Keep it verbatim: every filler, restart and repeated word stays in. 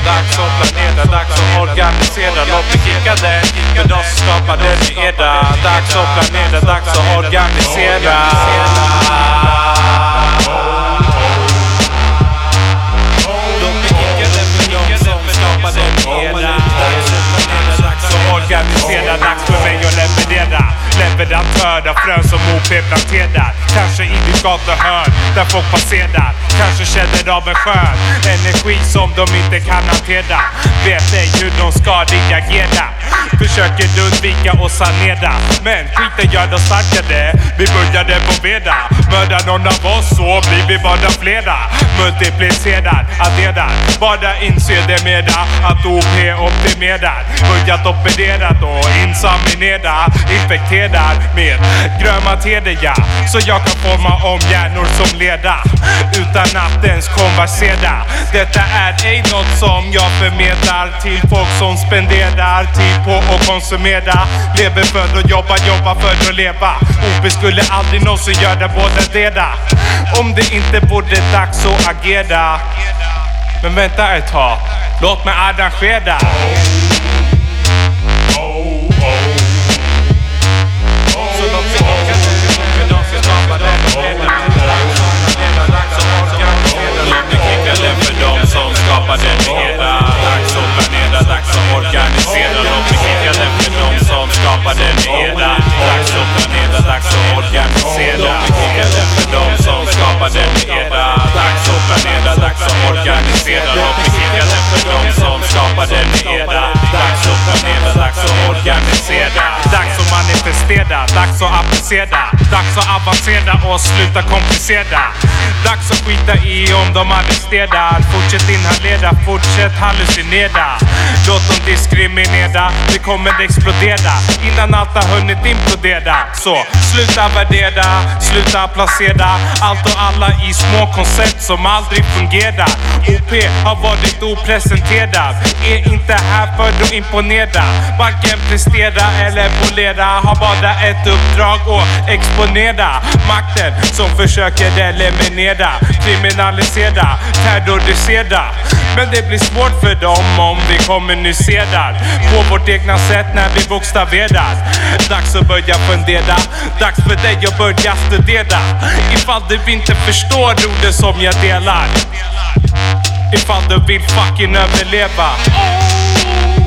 dags att planera, dags att organisera. Låt mig kicka den, för då skapar den eda. Dags att planera, dags att organisera. Låt mig kicka den för de som skapar den eda. Dags att organisera, dags för mig att leverera. Leverantör av frön som O P planterar. Kanske i ditt gatuhörn där folk passerar. Kanske känner av en skön energi som de inte kan hantera. Vet ej hur de ska reagera. Försöker undvika och sanera. Men skiten gör dem starkare. Vi började på veda. Mördar någon av oss så blir vi bara flera. Multiplicerar, adderar. Bara inser det mera att O P optimerar. Börjat operera då, insaminera. Infekterar med grön materia. Så jag kan forma om hjärnor som leda utan att ens konversera. Detta är ej något som jag förmedlar till folk som spenderar tid på att konsumera. Lever för att jobba, jobba för att leva. O P skulle aldrig någonsin göra båda delar om det inte vore dags att agera. Men vänta ett tag, låt mig arrangera. Som skapar den hela. Dags att planera, dags att organisera. Låt mig kicka den för de som skapar den hela. Dags att planera, dags att organisera. Låt mig kicka den för de som skapar den hela. Dags att planera, dags att organisera. Låt mig kicka den för de som skapar den hela. Dags att planera, dags att organisera. Dags att manifestera, dags att applicera. Dags att avancera och sluta komplicera. Dags att skita i om de arresterar. Fortsätt inhalera, fortsätt hallucinera. Låt dem diskriminera, det kommer explodera innan allt har hunnit implodera. Så sluta värdera, sluta placera allt och alla i små koncept som aldrig fungerar. O P har varit opresenterad, är inte här för att imponera. Varken prestera eller polera, har bara ett uppdrag att exponera. Makten som försöker eliminera, kriminalisera, terrorisera. Men det blir svårt för dem om vi kommunicerar på vårt egna sätt när vi bokstaverar. Dags att börja fundera, dags för dig att börja studera. Ifall du inte förstår orden som jag delar, ifall du vill fucking överleva.